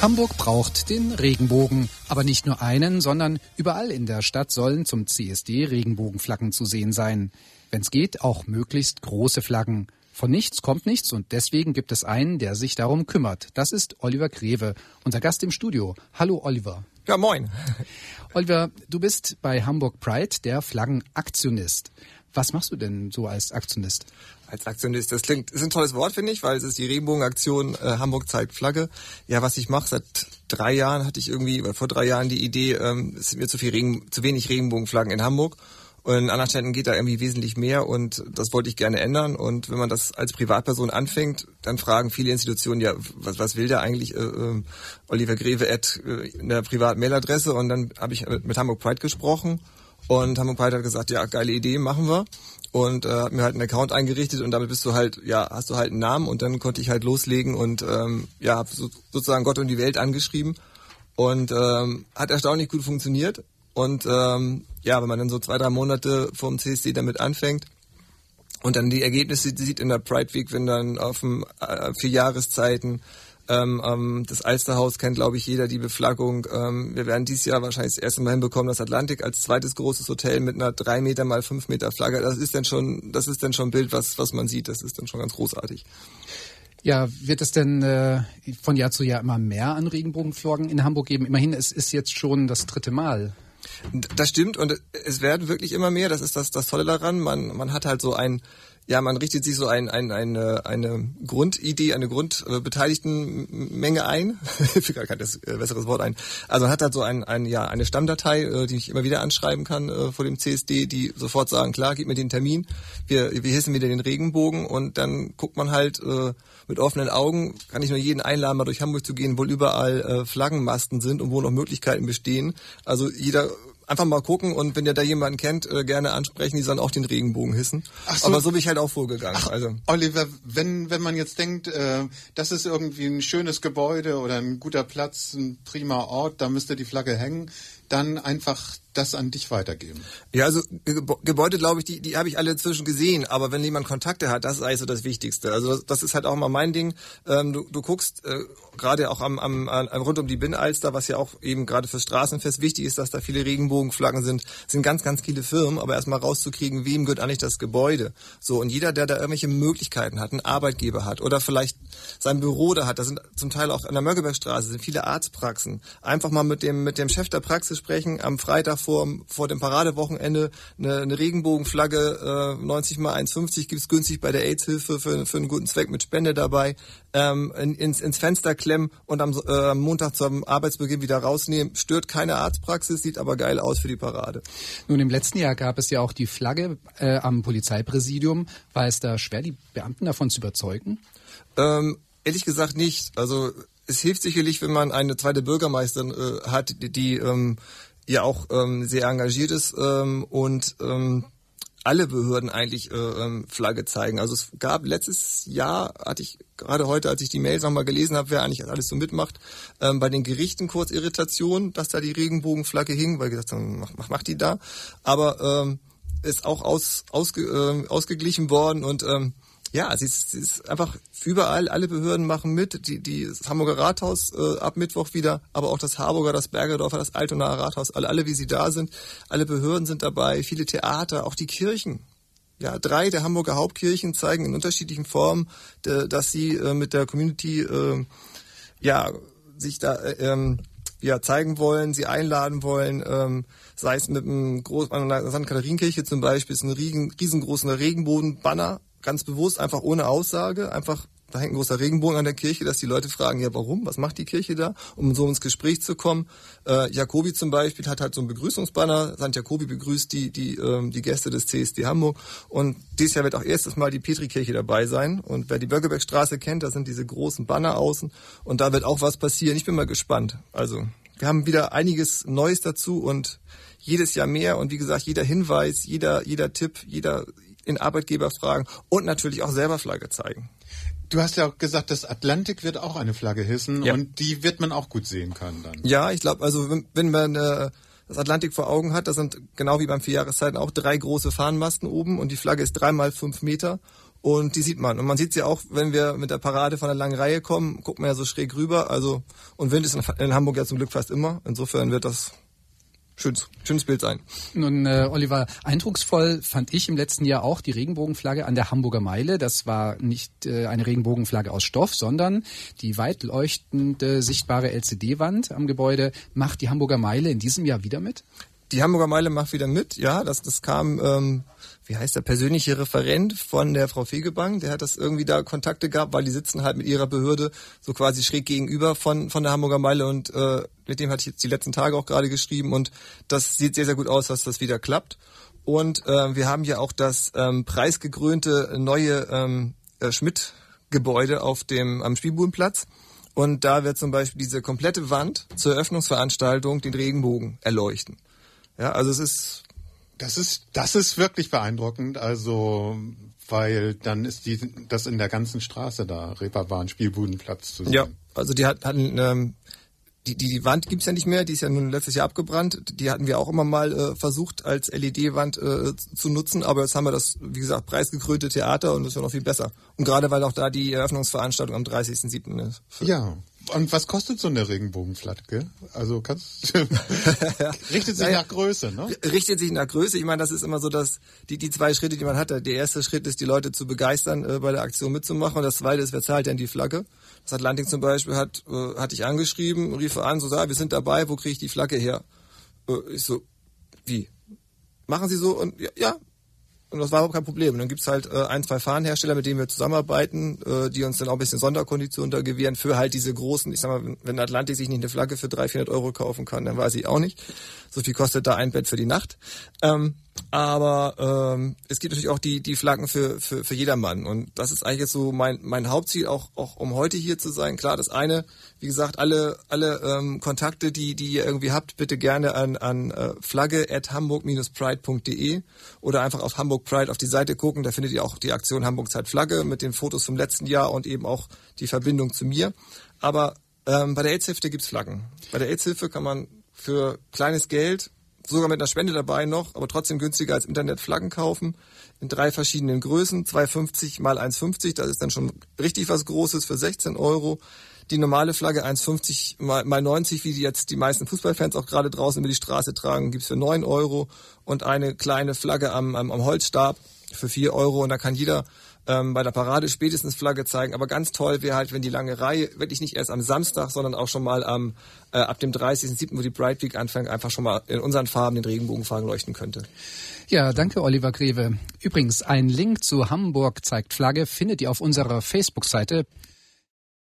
Hamburg braucht den Regenbogen. Aber nicht nur einen, sondern überall in der Stadt sollen zum CSD Regenbogenflaggen zu sehen sein. Wenn es geht, auch möglichst große Flaggen. Von nichts kommt nichts und deswegen gibt es einen, der sich darum kümmert. Das ist Oliver Greve, unser Gast im Studio. Hallo Oliver. Ja, moin. Oliver, du bist bei Hamburg Pride der Flaggenaktionist. Was machst du denn so als Aktionist? Als Aktionist, ist ein tolles Wort, finde ich, weil es ist die Regenbogenaktion Hamburg zeigt Flagge. Ja, was ich mache, seit 3 Jahren vor 3 Jahren die Idee, es sind mir zu wenig Regenbogenflaggen in Hamburg. Und in anderen Städten geht da irgendwie wesentlich mehr und das wollte ich gerne ändern. Und wenn man das als Privatperson anfängt, dann fragen viele Institutionen, ja, was will der eigentlich, Oliver Greve in der privaten Mailadresse. Und dann habe ich mit Hamburg Pride gesprochen und Hamburg Pride hat gesagt, ja, geile Idee, machen wir. Und hat mir halt einen Account eingerichtet und damit hast du halt einen Namen und dann konnte ich halt loslegen und habe sozusagen Gott und die Welt angeschrieben und hat erstaunlich gut funktioniert. Und wenn man dann so 2-3 Monate vor dem CSD damit anfängt und dann die Ergebnisse sieht in der Pride Week, wenn dann auf 4 Jahreszeiten das Alsterhaus kennt, glaube ich, jeder die Beflaggung. Wir werden dieses Jahr wahrscheinlich das erste Mal hinbekommen, das Atlantik als zweites großes Hotel mit einer 3 Meter mal 5 Meter Flagge. Das ist dann schon ein Bild, was man sieht. Das ist dann schon ganz großartig. Ja, wird es denn von Jahr zu Jahr immer mehr an Regenbogenflaggen in Hamburg geben? Immerhin, es ist jetzt schon das 3. Mal. Das stimmt und es werden wirklich immer mehr. Das ist das Tolle daran. Man hat halt so man richtet sich so eine Grundidee, eine Grundbeteiligtenmenge ein. Ich will gar kein besseres Wort ein. Also man hat halt so eine Stammdatei, die ich immer wieder anschreiben kann vor dem CSD, die sofort sagen, klar, gib mir den Termin, wir hissen wieder den Regenbogen und dann guckt man halt mit offenen Augen, kann ich nur jeden einladen, mal durch Hamburg zu gehen, wo überall Flaggenmasten sind und wo noch Möglichkeiten bestehen. Also jeder einfach mal gucken und wenn ihr da jemanden kennt, gerne ansprechen, die sollen auch den Regenbogen hissen. Ach so. Aber so bin ich halt auch vorgegangen. Also Oliver, wenn man jetzt denkt, das ist irgendwie ein schönes Gebäude oder ein guter Platz, ein prima Ort, da müsste die Flagge hängen, dann einfach das an dich weitergeben. Ja, also Gebäude, glaube ich, die habe ich alle inzwischen gesehen, aber wenn jemand Kontakte hat, das ist eigentlich so das Wichtigste. Also das ist halt auch mal mein Ding. Du guckst gerade auch rund um die Binnenalster, was ja auch eben gerade fürs Straßenfest wichtig ist, dass da viele Regenbogenflaggen sind ganz, ganz viele Firmen, aber erstmal rauszukriegen, wem gehört eigentlich das Gebäude. So, und jeder, der da irgendwelche Möglichkeiten hat, einen Arbeitgeber hat oder vielleicht sein Büro da hat, da sind zum Teil auch an der Mönckebergstraße sind viele Arztpraxen. Einfach mal mit dem Chef der Praxis sprechen, am Freitag vor dem Paradewochenende eine Regenbogenflagge, 90 mal 1,50 gibt's günstig bei der AIDS-Hilfe für einen guten Zweck mit Spende dabei, ins Fenster klemmen und am Montag zum Arbeitsbeginn wieder rausnehmen. Stört keine Arztpraxis, sieht aber geil aus für die Parade. Nun, im letzten Jahr gab es ja auch die Flagge am Polizeipräsidium. War es da schwer, die Beamten davon zu überzeugen? Ehrlich gesagt nicht. Also es hilft sicherlich, wenn man eine zweite Bürgermeisterin hat, die ja auch sehr engagiert ist und alle Behörden eigentlich Flagge zeigen. Also es gab letztes Jahr, hatte ich gerade heute, als ich die Mails nochmal gelesen habe, wer eigentlich alles so mitmacht, bei den Gerichten kurz Irritation, dass da die Regenbogenflagge hing, weil gesagt haben, macht die da. Aber ist auch ausgeglichen worden und es ist einfach überall, alle Behörden machen mit, das Hamburger Rathaus ab Mittwoch wieder, aber auch das Harburger, das Bergedorfer, das Altonaer Rathaus, alle wie sie da sind, alle Behörden sind dabei, viele Theater, auch die Kirchen. Ja, 3 der Hamburger Hauptkirchen zeigen in unterschiedlichen Formen, dass sie mit der Community sich da zeigen wollen, sie einladen wollen, sei es mit einem an der St. Katharinenkirche zum Beispiel, ist ein riesengroßer Regenbogenbanner, ganz bewusst, einfach ohne Aussage, einfach, da hängt ein großer Regenbogen an der Kirche, dass die Leute fragen, ja warum, was macht die Kirche da, um so ins Gespräch zu kommen. Jacobi zum Beispiel hat halt so einen Begrüßungsbanner, St. Jacobi begrüßt die Gäste des CSD Hamburg und dieses Jahr wird auch erstes Mal die Petrikirche dabei sein und wer die Böckebergstraße kennt, da sind diese großen Banner außen und da wird auch was passieren. Ich bin mal gespannt. Also wir haben wieder einiges Neues dazu und jedes Jahr mehr und wie gesagt, jeder Hinweis, jeder Tipp, jeder in Arbeitgeber fragen und natürlich auch selber Flagge zeigen. Du hast ja auch gesagt, das Atlantik wird auch eine Flagge hissen und die wird man auch gut sehen können dann. Ja, ich glaube, also wenn man das Atlantik vor Augen hat, da sind genau wie beim 4 Jahreszeiten auch 3 große Fahnenmasten oben und die Flagge ist 3 mal 5 Meter Und die sieht man. Und man sieht sie auch, wenn wir mit der Parade von der langen Reihe kommen, guckt man ja so schräg rüber. Also, und Wind ist in Hamburg ja zum Glück fast immer. Insofern wird das schönes Bild sein. Nun, Oliver, eindrucksvoll fand ich im letzten Jahr auch die Regenbogenflagge an der Hamburger Meile. Das war nicht eine Regenbogenflagge aus Stoff, sondern die weit leuchtende, sichtbare LCD-Wand am Gebäude. Macht die Hamburger Meile in diesem Jahr wieder mit? Die Hamburger Meile macht wieder mit, ja. Das kam, wie heißt der persönliche Referent von der Frau Fegebank, der hat das irgendwie da Kontakte gehabt, weil die sitzen halt mit ihrer Behörde so quasi schräg gegenüber von der Hamburger Meile und mit dem hatte ich jetzt die letzten Tage auch gerade geschrieben und das sieht sehr, sehr gut aus, dass das wieder klappt. Und wir haben ja auch das preisgekrönte neue Schmidt-Gebäude am Spielbudenplatz. Und da wird zum Beispiel diese komplette Wand zur Eröffnungsveranstaltung den Regenbogen erleuchten. Ja, also Das ist wirklich beeindruckend, also weil dann ist das in der ganzen Straße da, Reeperbahn, Spielbudenplatz zu sehen. Ja, also die Wand gibt's ja nicht mehr, die ist ja nun letztes Jahr abgebrannt. Die hatten wir auch immer mal versucht als LED-Wand zu nutzen, aber jetzt haben wir das, wie gesagt, preisgekrönte Theater und das ist ja noch viel besser. Und gerade weil auch da die Eröffnungsveranstaltung am 30.07. ist. Ja. Und was kostet so eine Regenbogenflagge? Also richtet sich nach Größe, ne? Richtet sich nach Größe. Ich meine, das ist immer so, dass die zwei Schritte, die man hat. Der erste Schritt ist, die Leute zu begeistern, bei der Aktion mitzumachen. Und das zweite ist, wer zahlt denn die Flagge? Das Atlantik zum Beispiel hatte ich angeschrieben, rief an, so wir sind dabei, wo kriege ich die Flagge her? Ich so, wie? Machen Sie so? Und ja. Und das war überhaupt kein Problem. Und dann gibt's halt 1, 2 Fahnenhersteller, mit denen wir zusammenarbeiten, die uns dann auch ein bisschen Sonderkonditionen da gewähren für halt diese großen, ich sag mal, wenn Atlantik sich nicht eine Flagge für 300-400 Euro kaufen kann, dann weiß ich auch nicht. So viel kostet da ein Bett für die Nacht. Aber es gibt natürlich auch die Flaggen für jedermann. Und das ist eigentlich jetzt so mein Hauptziel, auch um heute hier zu sein. Klar, das eine, wie gesagt, alle Kontakte, die ihr irgendwie habt, bitte gerne an flagge@hamburg-pride.de oder einfach auf Hamburg Pride auf die Seite gucken. Da findet ihr auch die Aktion Hamburg Zeit Flagge mit den Fotos vom letzten Jahr und eben auch die Verbindung zu mir. Aber bei der AIDS-Hilfe gibt's Flaggen. Bei der AIDS-Hilfe kann man für kleines Geld, sogar mit einer Spende dabei noch, aber trotzdem günstiger als Internet Flaggen kaufen, in 3 verschiedenen Größen, 2,50 mal 1,50, das ist dann schon richtig was Großes für 16 Euro. Die normale Flagge 1,50 mal 90, wie die jetzt die meisten Fußballfans auch gerade draußen über die Straße tragen, gibt's für 9 Euro und eine kleine Flagge am Holzstab für 4 Euro und da kann jeder bei der Parade spätestens Flagge zeigen. Aber ganz toll wäre halt, wenn die lange Reihe wirklich nicht erst am Samstag, sondern auch schon mal ab dem 30.07., wo die Pride Week anfängt, einfach schon mal in unseren Farben den Regenbogenfahnen leuchten könnte. Ja, danke Oliver Greve. Übrigens, ein Link zu Hamburg zeigt Flagge findet ihr auf unserer Facebook-Seite.